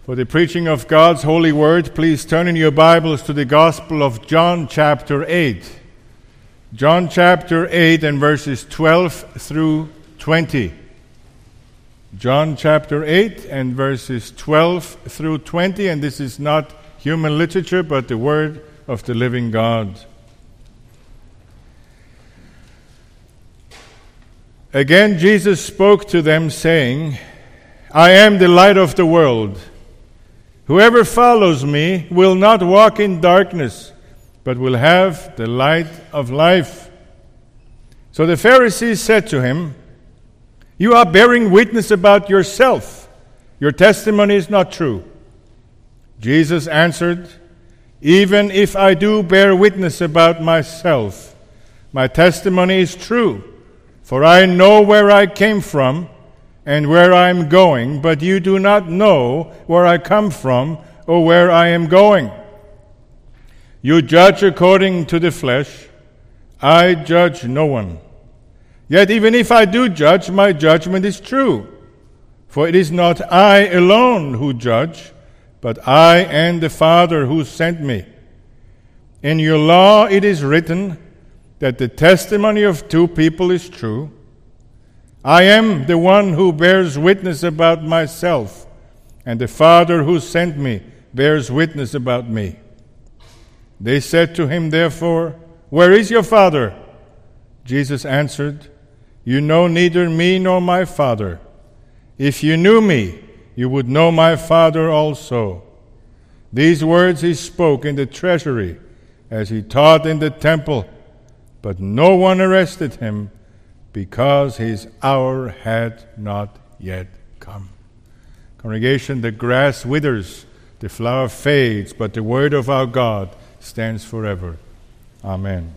For the preaching of God's holy word, please turn in your Bibles to the Gospel of John chapter 8. John chapter 8 and verses 12 through 20. John chapter 8 and verses 12 through 20, and this is not human literature, but the word of the living God. Again Jesus spoke to them, saying, I am the light of the world. Whoever follows me will not walk in darkness, but will have the light of life. So the Pharisees said to him, You are bearing witness about yourself. Your testimony is not true. Jesus answered, Even if I do bear witness about myself, my testimony is true, for I know where I came from and where I am going, but you do not know where I come from or where I am going. You judge according to the flesh. I judge no one. Yet even if I do judge, my judgment is true. For it is not I alone who judge, but I and the Father who sent me. In your law it is written that the testimony of two people is true. I am the one who bears witness about myself, and the Father who sent me bears witness about me. They said to him, therefore, Where is your Father? Jesus answered, You know neither me nor my Father. If you knew me, you would know my Father also. These words he spoke in the treasury as he taught in the temple, but no one arrested him because his hour had not yet come. Congregation, the grass withers, the flower fades, but the word of our God stands forever. Amen.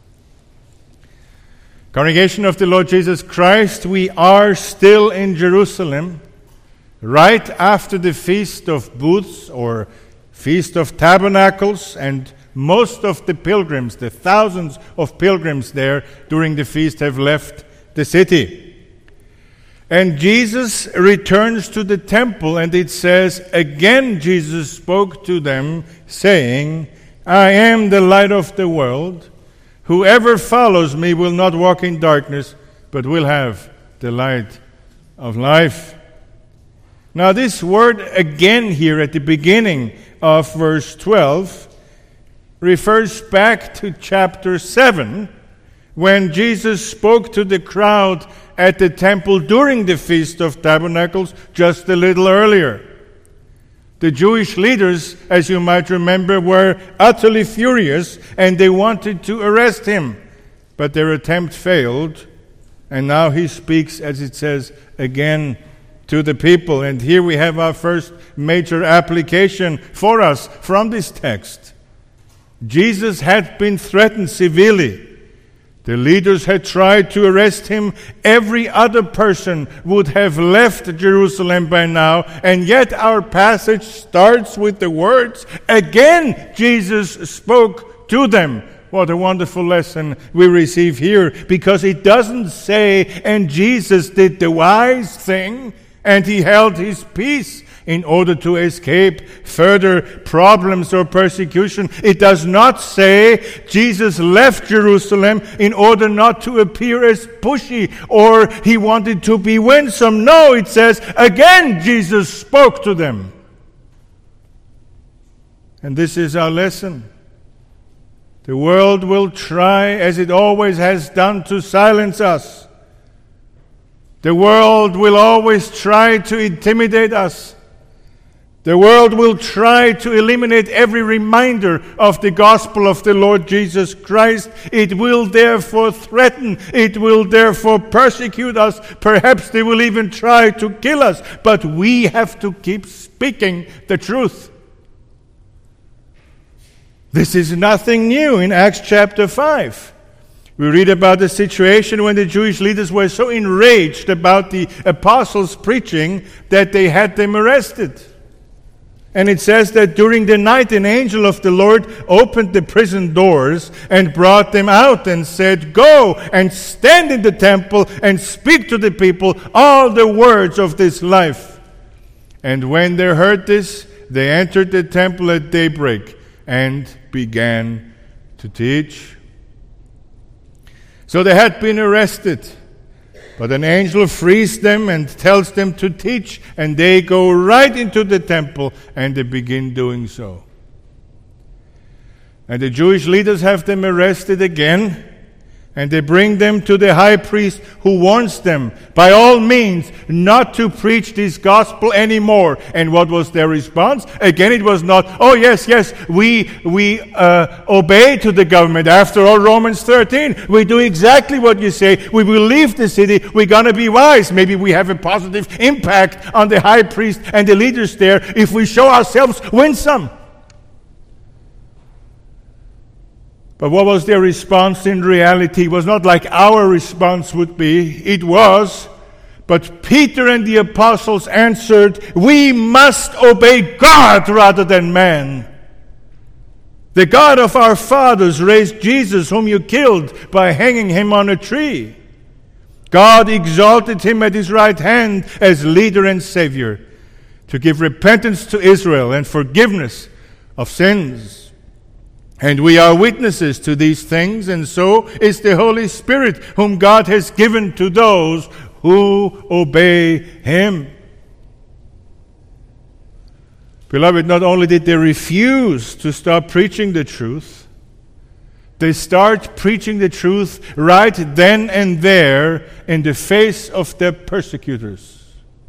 Congregation of the Lord Jesus Christ, we are still in Jerusalem, right after the Feast of Booths or Feast of Tabernacles, and most of the pilgrims, the thousands of pilgrims there during the feast have left the city. And Jesus returns to the temple, and it says, Again Jesus spoke to them, saying, I am the light of the world. Whoever follows me will not walk in darkness, but will have the light of life. Now this word again here at the beginning of verse 12 refers back to chapter 7, when Jesus spoke to the crowd at the temple during the Feast of Tabernacles just a little earlier. The Jewish leaders, as you might remember, were utterly furious, and they wanted to arrest him. But their attempt failed, and now he speaks, as it says, again to the people. And here we have our first major application for us from this text. Jesus had been threatened severely. The leaders had tried to arrest him. Every other person would have left Jerusalem by now, and yet our passage starts with the words, Again Jesus spoke to them. What a wonderful lesson we receive here, because it doesn't say, and Jesus did the wise thing, and he held his peace in order to escape further problems or persecution. It does not say Jesus left Jerusalem in order not to appear as pushy or he wanted to be winsome. No, it says, again Jesus spoke to them. And this is our lesson. The world will try, as it always has done, to silence us. The world will always try to intimidate us. The world will try to eliminate every reminder of the gospel of the Lord Jesus Christ. It will therefore threaten. It will therefore persecute us. Perhaps they will even try to kill us. But we have to keep speaking the truth. This is nothing new in Acts chapter 5. We read about the situation when the Jewish leaders were so enraged about the apostles' preaching that they had them arrested. And it says that during the night an angel of the Lord opened the prison doors and brought them out and said, Go and stand in the temple and speak to the people all the words of this life. And when they heard this, they entered the temple at daybreak and began to teach. So they had been arrested, but an angel frees them and tells them to teach, and they go right into the temple and they begin doing so. And the Jewish leaders have them arrested again, and they bring them to the high priest, who warns them by all means not to preach this gospel anymore. And what was their response? Again, it was not, oh yes, we obey to the government. After all, Romans 13, we do exactly what you say. We will leave the city. We're going to be wise. Maybe we have a positive impact on the high priest and the leaders there if we show ourselves winsome. But what was their response in reality? It was not like our response would be. It was, but Peter and the apostles answered, we must obey God rather than man. The God of our fathers raised Jesus, whom you killed by hanging him on a tree. God exalted him at his right hand as leader and savior, to give repentance to Israel and forgiveness of sins. And we are witnesses to these things, and so is the Holy Spirit, whom God has given to those who obey him. Beloved, not only did they refuse to stop preaching the truth, they start preaching the truth right then and there in the face of their persecutors.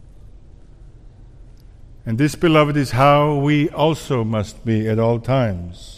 And this, beloved, is how we also must be at all times.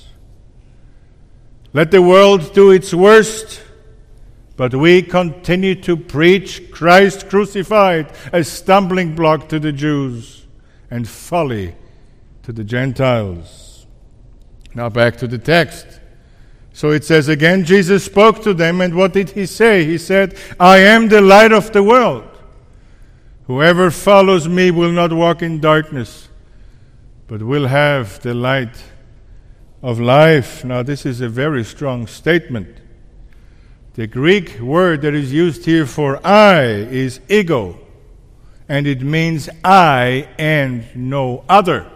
Let the world do its worst, but we continue to preach Christ crucified, a stumbling block to the Jews and folly to the Gentiles. Now back to the text. So it says again, Jesus spoke to them, and what did he say? He said, I am the light of the world. Whoever follows me will not walk in darkness, but will have the light of life. Now this is a very strong statement. The Greek word that is used here for I is ego, and it means I and no other.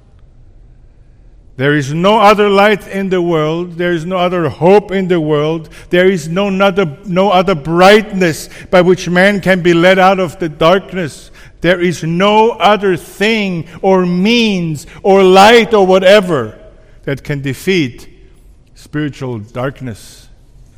There is no other light in the world. There is no other hope in the world. There is no other brightness by which man can be led out of the darkness. There is no other thing or means or light or whatever that can defeat spiritual darkness.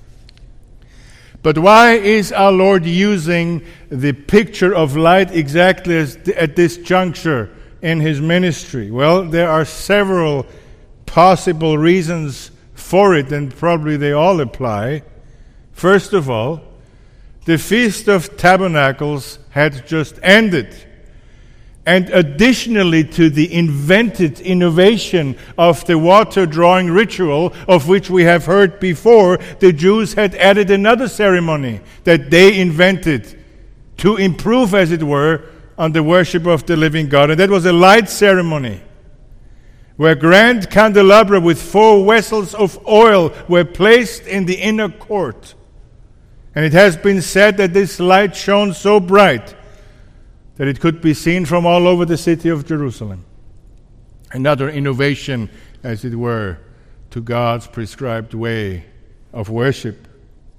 But why is our Lord using the picture of light exactly at this juncture in his ministry? Well, there are several possible reasons for it, and probably they all apply. First of all, the Feast of Tabernacles had just ended. And additionally to the invented innovation of the water drawing ritual, of which we have heard before, the Jews had added another ceremony that they invented to improve, as it were, on the worship of the living God. And that was a light ceremony, where grand candelabra with 4 vessels of oil were placed in the inner court. And it has been said that this light shone so bright that it could be seen from all over the city of Jerusalem. Another innovation, as it were, to God's prescribed way of worship.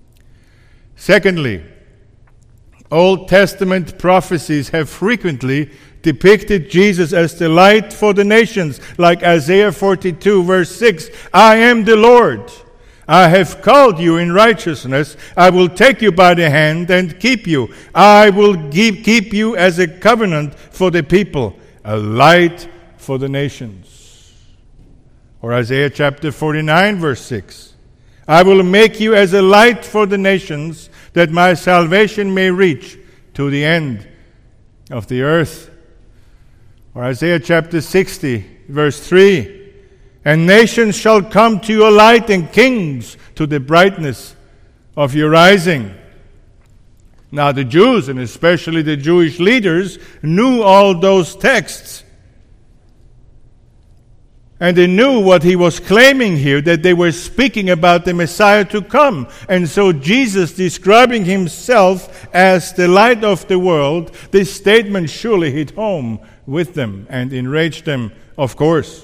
Secondly, Old Testament prophecies have frequently depicted Jesus as the light for the nations, like Isaiah 42, verse 6, I am the Lord. I have called you in righteousness. I will take you by the hand and keep you. I will keep you as a covenant for the people, a light for the nations. Or Isaiah chapter 49, verse 6. I will make you as a light for the nations, that my salvation may reach to the end of the earth. Or Isaiah chapter 60, verse 3. And nations shall come to your light, and kings to the brightness of your rising. Now the Jews, and especially the Jewish leaders, knew all those texts. And they knew what he was claiming here, that they were speaking about the Messiah to come. And so Jesus, describing himself as the light of the world, this statement surely hit home with them and enrage them, of course.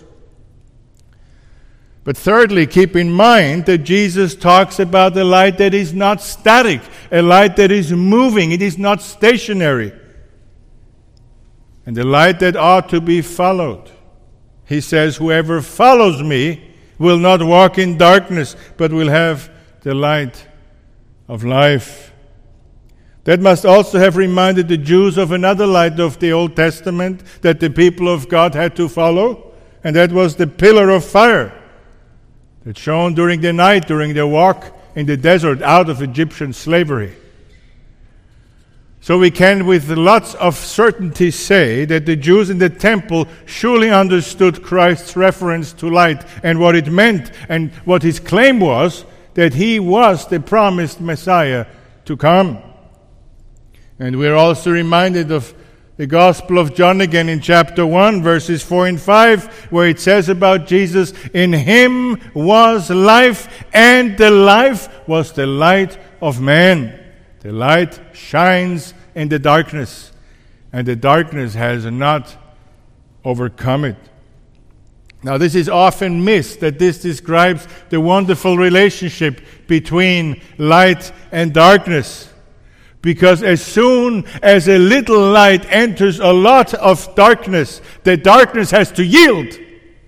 But thirdly, keep in mind that Jesus talks about a light that is not static, a light that is moving, it is not stationary, and a light that ought to be followed. He says, whoever follows me will not walk in darkness, but will have the light of life. That must also have reminded the Jews of another light of the Old Testament that the people of God had to follow, and that was the pillar of fire that shone during the night, during their walk in the desert out of Egyptian slavery. So we can with lots of certainty say that the Jews in the temple surely understood Christ's reference to light and what it meant, and what his claim was, that he was the promised Messiah to come. And we're also reminded of the Gospel of John again in chapter 1, verses 4 and 5, where it says about Jesus, in him was life, and the life was the light of man. The light shines in the darkness, and the darkness has not overcome it. Now, this is often missed, that this describes the wonderful relationship between light and darkness. Because as soon as a little light enters a lot of darkness, the darkness has to yield.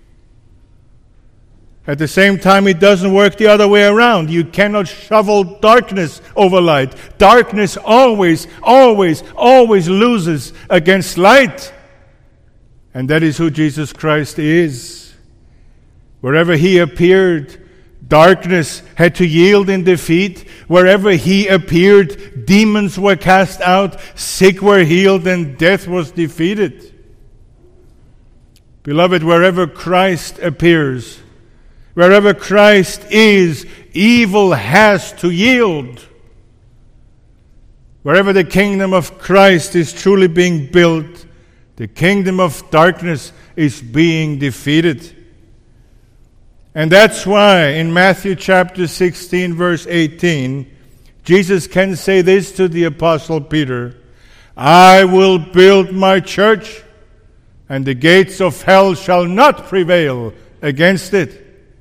At the same time, it doesn't work the other way around. You cannot shovel darkness over light. Darkness always loses against light. And that is who Jesus Christ is. Wherever he appeared, darkness had to yield in defeat. Wherever he appeared, demons were cast out, sick were healed, and death was defeated. Beloved, wherever Christ appears, wherever Christ is, evil has to yield. Wherever the kingdom of Christ is truly being built, the kingdom of darkness is being defeated. And that's why in Matthew chapter 16, verse 18, Jesus can say this to the Apostle Peter, I will build my church, and the gates of hell shall not prevail against it.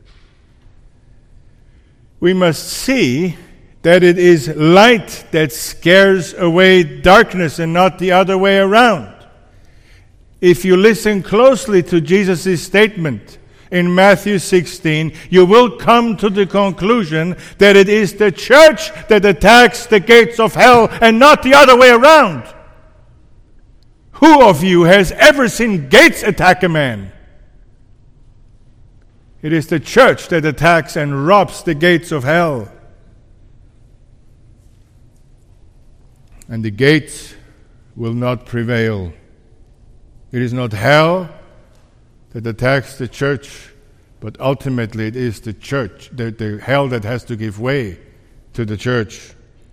We must see that it is light that scares away darkness and not the other way around. If you listen closely to Jesus' statement in Matthew 16, you will come to the conclusion that it is the church that attacks the gates of hell and not the other way around. Who of you has ever seen gates attack a man? It is the church that attacks and robs the gates of hell. And the gates will not prevail. It is not hell that attacks the church, but ultimately it is the church, the hell that has to give way to the church.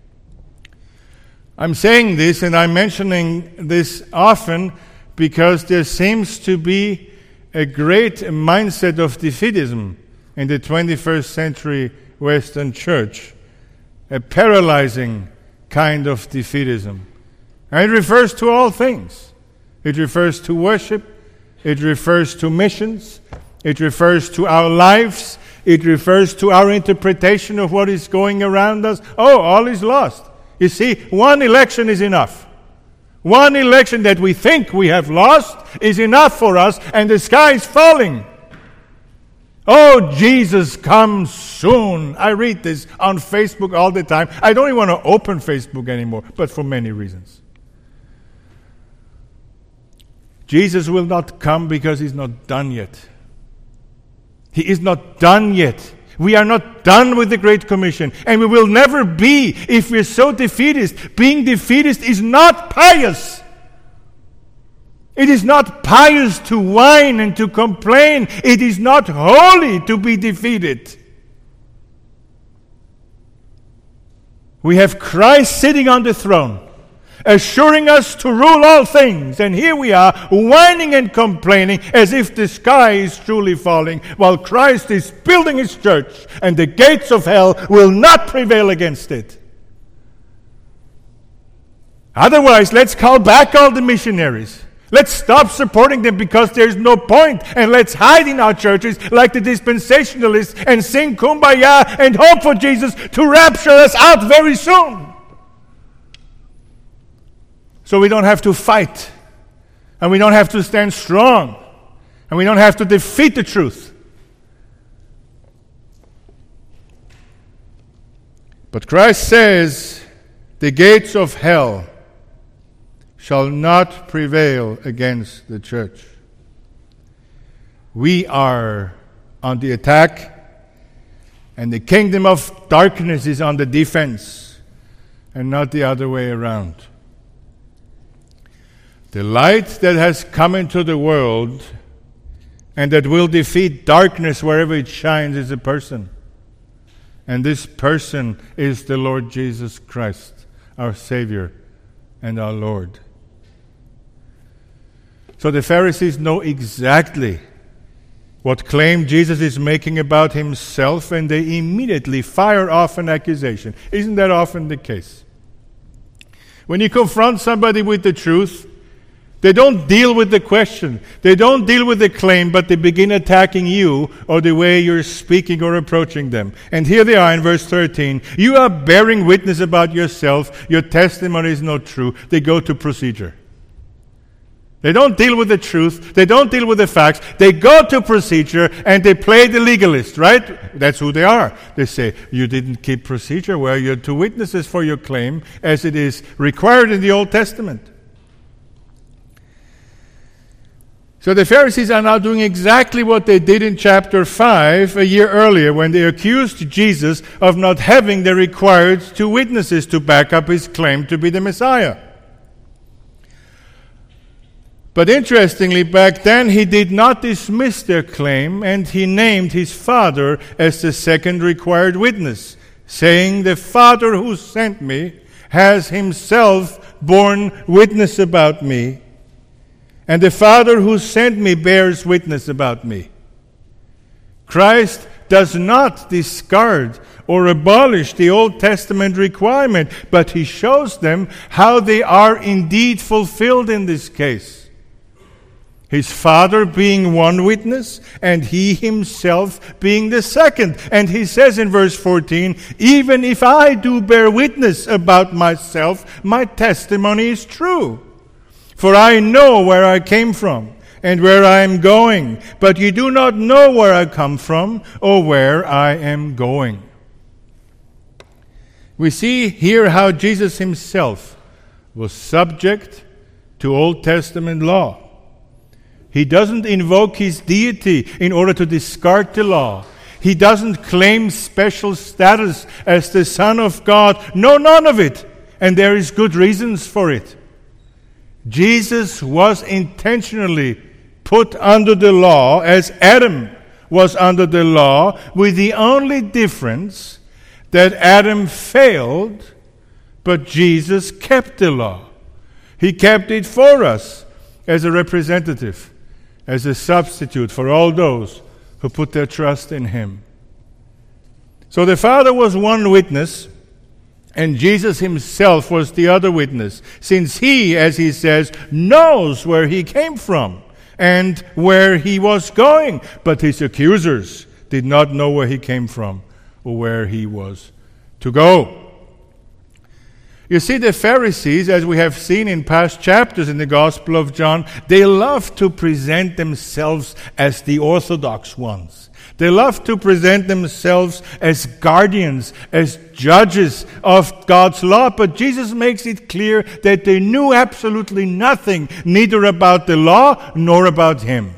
I'm saying this and I'm mentioning this often because there seems to be a great mindset of defeatism in the 21st century Western church, a paralyzing kind of defeatism. And it refers to all things. It refers to worship. It refers to missions. It refers to our lives. It refers to our interpretation of what is going around us. Oh, all is lost. You see, one election is enough. One election that we think we have lost is enough for us, and the sky is falling. Oh, Jesus, come soon. I read this on Facebook all the time. I don't even want to open Facebook anymore, but for many reasons. Jesus will not come because he's not done yet. He is not done yet. We are not done with the Great Commission, and we will never be if we're so defeatist. Being defeatist is not pious. It is not pious to whine and to complain. It is not holy to be defeated. We have Christ sitting on the throne, assuring us to rule all things. And here we are, whining and complaining as if the sky is truly falling, while Christ is building his church, and the gates of hell will not prevail against it. Otherwise, let's call back all the missionaries. Let's stop supporting them because there's no point, and let's hide in our churches like the dispensationalists and sing Kumbaya and hope for Jesus to rapture us out very soon. So we don't have to fight, and we don't have to stand strong, and we don't have to defeat the truth. But Christ says, the gates of hell shall not prevail against the church. We are on the attack, and the kingdom of darkness is on the defense, and not the other way around. The light that has come into the world and that will defeat darkness wherever it shines is a person. And this person is the Lord Jesus Christ, our Savior and our Lord. So the Pharisees know exactly what claim Jesus is making about himself, and they immediately fire off an accusation. Isn't that often the case? When you confront somebody with the truth, they don't deal with the question. They don't deal with the claim, but they begin attacking you or the way you're speaking or approaching them. And here they are in verse 13. You are bearing witness about yourself. Your testimony is not true. They go to procedure. They don't deal with the truth. They don't deal with the facts. They go to procedure and they play the legalist, right? That's who they are. They say, you didn't keep procedure where you're two witnesses for your claim as it is required in the Old Testament. So the Pharisees are now doing exactly what they did in chapter 5 a year earlier when they accused Jesus of not having the required two witnesses to back up his claim to be the Messiah. But interestingly, back then he did not dismiss their claim, and he named his Father as the second required witness, saying, the Father who sent me has himself borne witness about me, and the Father who sent me bears witness about me. Christ does not discard or abolish the Old Testament requirement, but he shows them how they are indeed fulfilled in this case. His Father being one witness, and he himself being the second. And he says in verse 14, even if I do bear witness about myself, my testimony is true. For I know where I came from and where I am going, but you do not know where I come from or where I am going. We see here how Jesus himself was subject to Old Testament law. He doesn't invoke his deity in order to discard the law. He doesn't claim special status as the Son of God. No, none of it. And there is good reasons for it. Jesus was intentionally put under the law as Adam was under the law, with the only difference that Adam failed, but Jesus kept the law. He kept it for us as a representative, as a substitute for all those who put their trust in him. So the Father was one witness, and Jesus himself was the other witness, since he, as he says, knows where he came from and where he was going. But his accusers did not know where he came from or where he was to go. You see, the Pharisees, as we have seen in past chapters in the Gospel of John, they love to present themselves as the orthodox ones. They love to present themselves as guardians, as judges of God's law. But Jesus makes it clear that they knew absolutely nothing, neither about the law nor about him.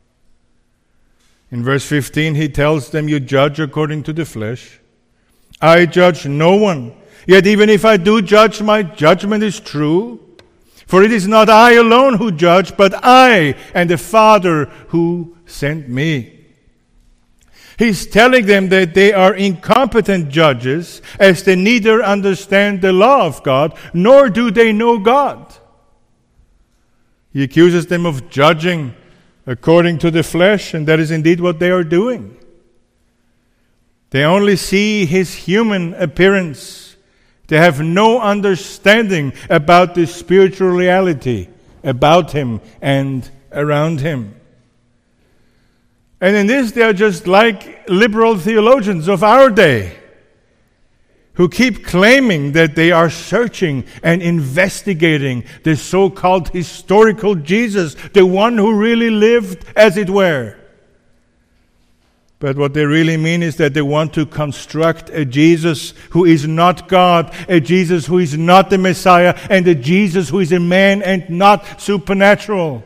In verse 15, he tells them, you judge according to the flesh. I judge no one. Yet even if I do judge, my judgment is true. For it is not I alone who judge, but I and the Father who sent me. He's telling them that they are incompetent judges, as they neither understand the law of God, nor do they know God. He accuses them of judging according to the flesh, and that is indeed what they are doing. They only see his human appearance. They have no understanding about the spiritual reality about him and around him. And in this, they are just like liberal theologians of our day, who keep claiming that they are searching and investigating the so-called historical Jesus, the one who really lived, as it were. But what they really mean is that they want to construct a Jesus who is not God, a Jesus who is not the Messiah, and a Jesus who is a man and not supernatural.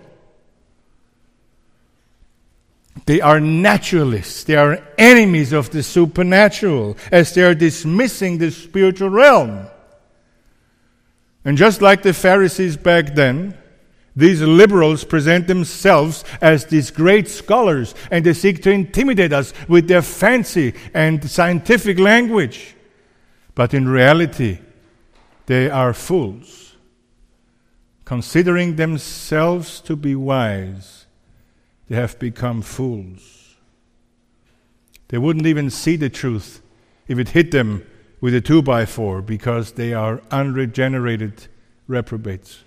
They are naturalists. They are enemies of the supernatural, as they are dismissing the spiritual realm. And just like the Pharisees back then, these liberals present themselves as these great scholars, and they seek to intimidate us with their fancy and scientific language. But in reality, they are fools. Considering themselves to be wise, they have become fools. They wouldn't even see the truth if it hit them with a 2x4, because they are unregenerated reprobates.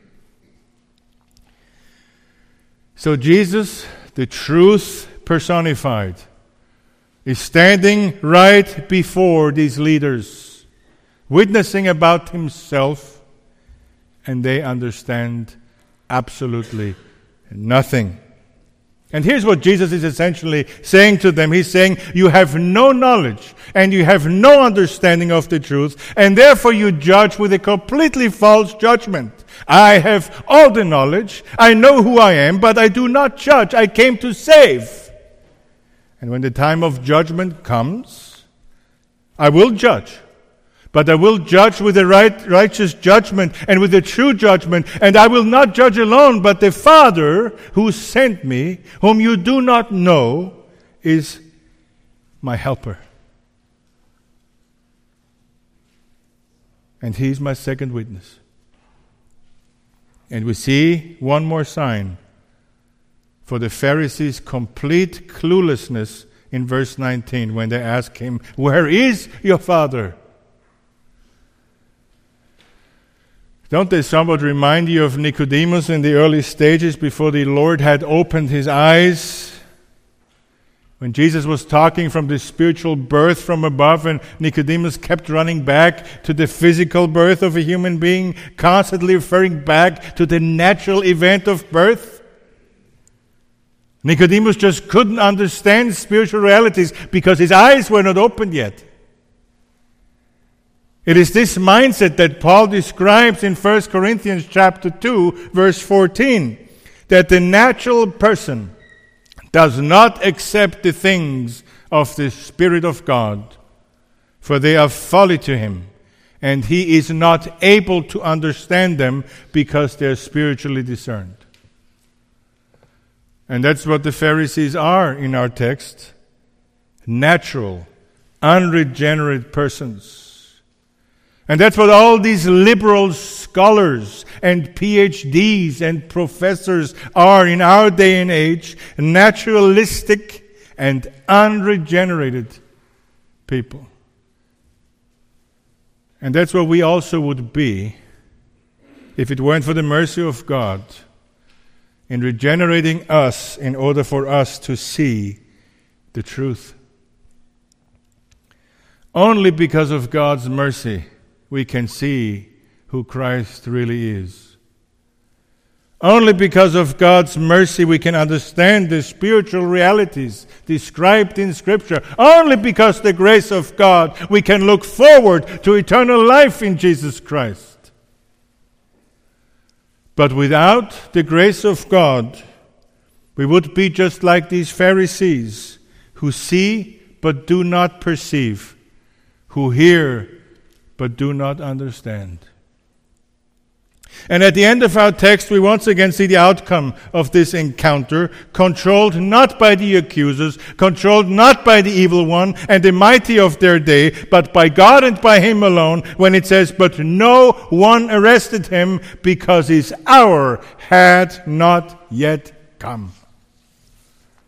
So Jesus, the truth personified, is standing right before these leaders, witnessing about himself, and they understand absolutely nothing. And here's what Jesus is essentially saying to them. He's saying, you have no knowledge and you have no understanding of the truth, and therefore you judge with a completely false judgment. I have all the knowledge, I know who I am, but I do not judge. I came to save. And when the time of judgment comes, I will judge. But I will judge with a righteous judgment and with a true judgment. And I will not judge alone, but the Father who sent me, whom you do not know, is my helper. And he is my second witness. And we see one more sign for the Pharisees' complete cluelessness in verse 19 when they ask him, where is your Father? Don't they somewhat remind you of Nicodemus in the early stages before the Lord had opened his eyes? When Jesus was talking from the spiritual birth from above, and Nicodemus kept running back to the physical birth of a human being, constantly referring back to the natural event of birth. Nicodemus just couldn't understand spiritual realities because his eyes were not opened yet. It is this mindset that Paul describes in 1 Corinthians chapter 2, verse 14, that the natural person does not accept the things of the Spirit of God, for they are folly to him, and he is not able to understand them because they are spiritually discerned. And that's what the Pharisees are in our text. Natural, unregenerate persons. And that's what all these liberal scholars and PhDs and professors are in our day and age, naturalistic and unregenerated people. And that's what we also would be if it weren't for the mercy of God in regenerating us in order for us to see the truth. Only because of God's mercy we can see who Christ really is. Only because of God's mercy we can understand the spiritual realities described in Scripture. Only because of the grace of God we can look forward to eternal life in Jesus Christ. But without the grace of God, we would be just like these Pharisees who see but do not perceive, who hear but do not understand. And at the end of our text, we once again see the outcome of this encounter, controlled not by the accusers, controlled not by the evil one and the mighty of their day, but by God and by Him alone, when it says, but no one arrested him because his hour had not yet come.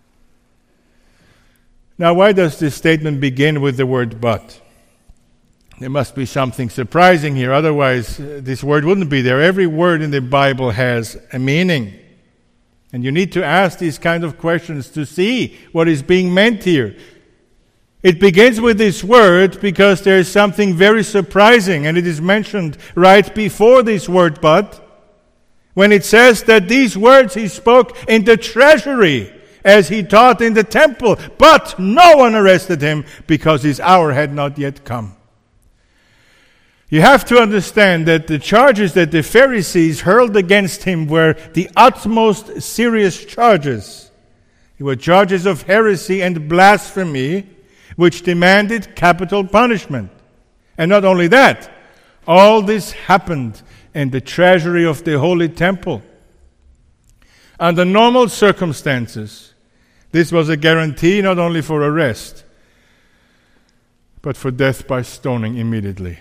Now, why does this statement begin with the word but? There must be something surprising here, otherwise this word wouldn't be there. Every word in the Bible has a meaning. And you need to ask these kind of questions to see what is being meant here. It begins with this word because there is something very surprising, and it is mentioned right before this word, but, when it says that these words he spoke in the treasury as he taught in the temple, but no one arrested him because his hour had not yet come. You have to understand that the charges that the Pharisees hurled against him were the utmost serious charges. They were charges of heresy and blasphemy, which demanded capital punishment. And not only that, all this happened in the treasury of the Holy Temple. Under normal circumstances, this was a guarantee not only for arrest, but for death by stoning immediately.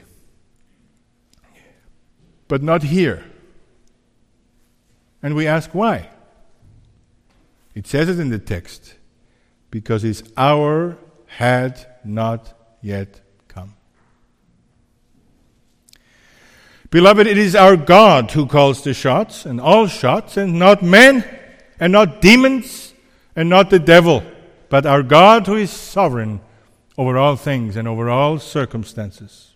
But not here. And we ask why. It says it in the text. Because his hour had not yet come. Beloved, it is our God who calls the shots, and all shots, and not men, and not demons, and not the devil, but our God who is sovereign over all things and over all circumstances.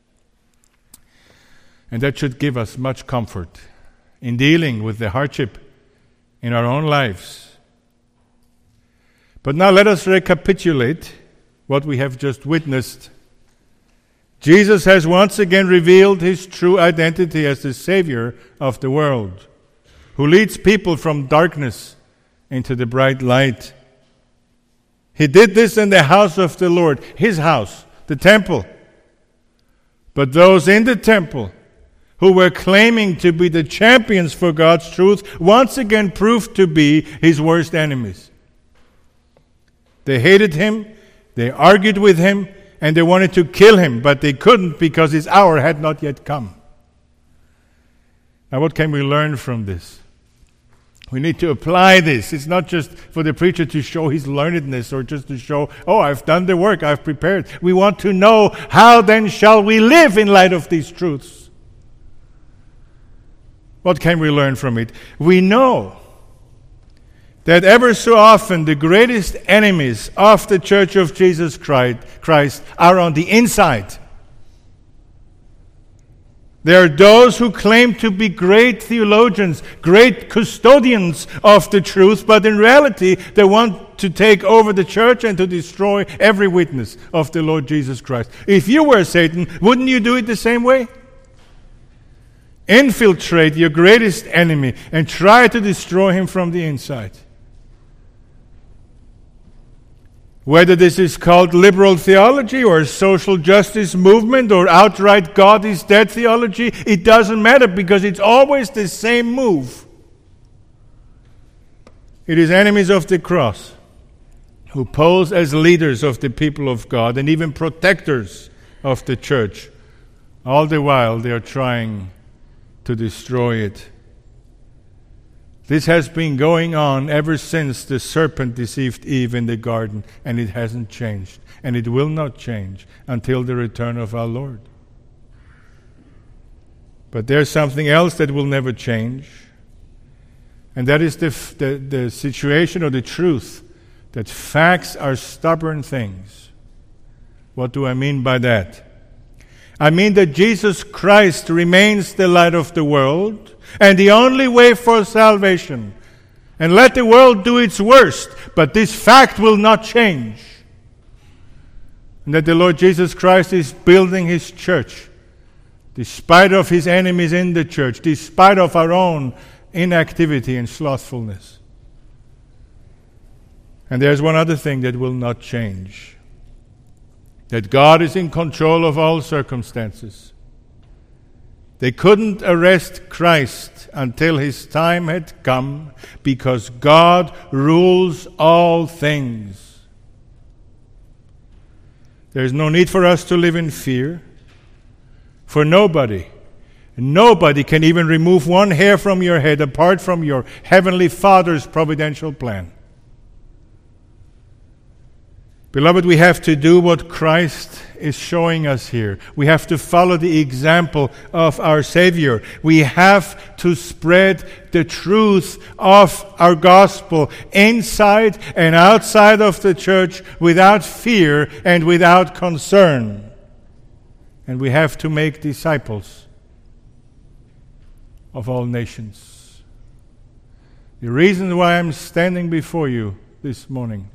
And that should give us much comfort in dealing with the hardship in our own lives. But now let us recapitulate what we have just witnessed. Jesus has once again revealed his true identity as the Savior of the world, who leads people from darkness into the bright light. He did this in the house of the Lord, his house, the temple. But those in the temple who were claiming to be the champions for God's truth once again proved to be his worst enemies. They hated him, they argued with him, and they wanted to kill him, but they couldn't because his hour had not yet come. Now, what can we learn from this? We need to apply this. It's not just for the preacher to show his learnedness or just to show, oh, I've done the work, I've prepared. We want to know, how then shall we live in light of these truths? What can we learn from it? We know that ever so often the greatest enemies of the Church of Jesus Christ are on the inside. There are those who claim to be great theologians, great custodians of the truth, but in reality they want to take over the church and to destroy every witness of the Lord Jesus Christ. If you were Satan, wouldn't you do it the same way? Infiltrate your greatest enemy and try to destroy him from the inside. Whether this is called liberal theology or social justice movement or outright God is dead theology, it doesn't matter because it's always the same move. It is enemies of the cross who pose as leaders of the people of God and even protectors of the church. All the while they are trying to destroy it. This has been going on ever since the serpent deceived Eve in the garden, and it hasn't changed, and it will not change until the return of our Lord. But there's something else that will never change, and that is the situation or the truth that facts are stubborn things. What do I mean by that? I mean that Jesus Christ remains the light of the world and the only way for salvation. And let the world do its worst, but this fact will not change. And that the Lord Jesus Christ is building his church, despite of his enemies in the church, despite of our own inactivity and slothfulness. And there's one other thing that will not change. That God is in control of all circumstances. They couldn't arrest Christ until his time had come because God rules all things. There's no need for us to live in fear, for nobody can even remove one hair from your head apart from your heavenly Father's providential plan. Beloved, we have to do what Christ is showing us here. We have to follow the example of our Savior. We have to spread the truth of our gospel inside and outside of the church without fear and without concern. And we have to make disciples of all nations. The reason why I'm standing before you this morning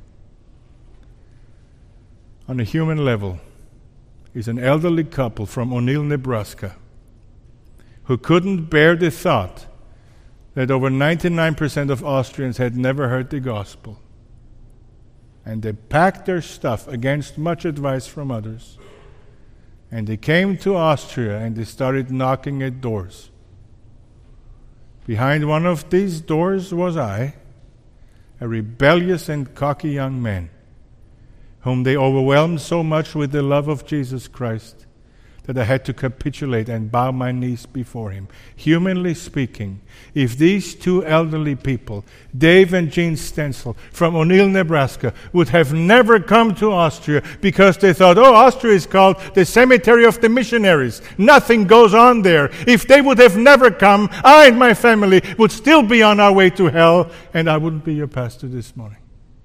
on a human level is an elderly couple from O'Neill, Nebraska, who couldn't bear the thought that over 99% of Austrians had never heard the gospel. And they packed their stuff against much advice from others. And they came to Austria and they started knocking at doors. Behind one of these doors was I, a rebellious and cocky young man, whom they overwhelmed so much with the love of Jesus Christ that I had to capitulate and bow my knees before him. Humanly speaking, if these two elderly people, Dave and Jean Stenzel from O'Neill, Nebraska, would have never come to Austria because they thought, oh, Austria is called the cemetery of the missionaries. Nothing goes on there. If they would have never come, I and my family would still be on our way to hell, and I wouldn't be your pastor this morning.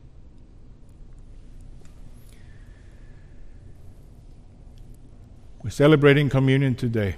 We're celebrating communion today.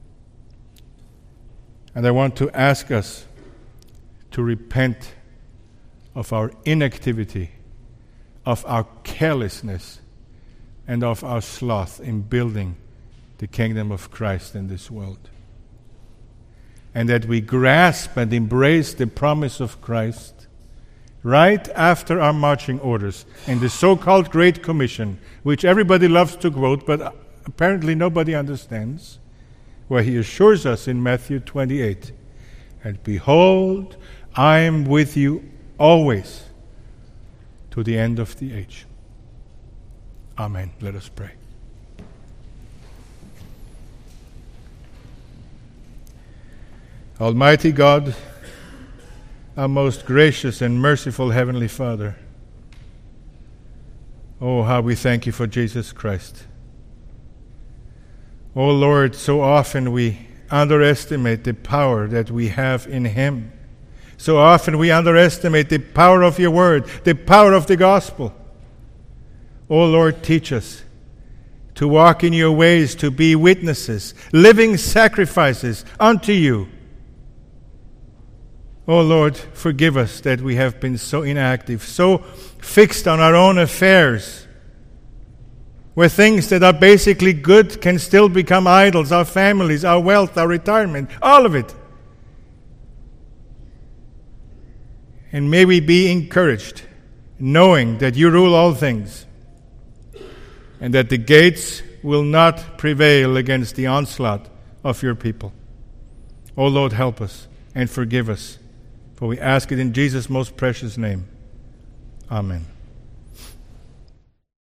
And I want to ask us to repent of our inactivity, of our carelessness, and of our sloth in building the kingdom of Christ in this world. And that we grasp and embrace the promise of Christ right after our marching orders in the so-called Great Commission, which everybody loves to quote, but apparently nobody understands, where he assures us in Matthew 28, and behold, I am with you always to the end of the age. Amen. Let us pray. Almighty God, our most gracious and merciful Heavenly Father, oh, how we thank you for Jesus Christ. Oh Lord, so often we underestimate the power that we have in Him. So often we underestimate the power of your word, the power of the gospel. Oh Lord, teach us to walk in your ways, to be witnesses, living sacrifices unto you. Oh Lord, forgive us that we have been so inactive, so fixed on our own affairs, where things that are basically good can still become idols, our families, our wealth, our retirement, all of it. And may we be encouraged, knowing that you rule all things, and that the gates will not prevail against the onslaught of your people. Oh Lord, help us and forgive us, for we ask it in Jesus' most precious name. Amen.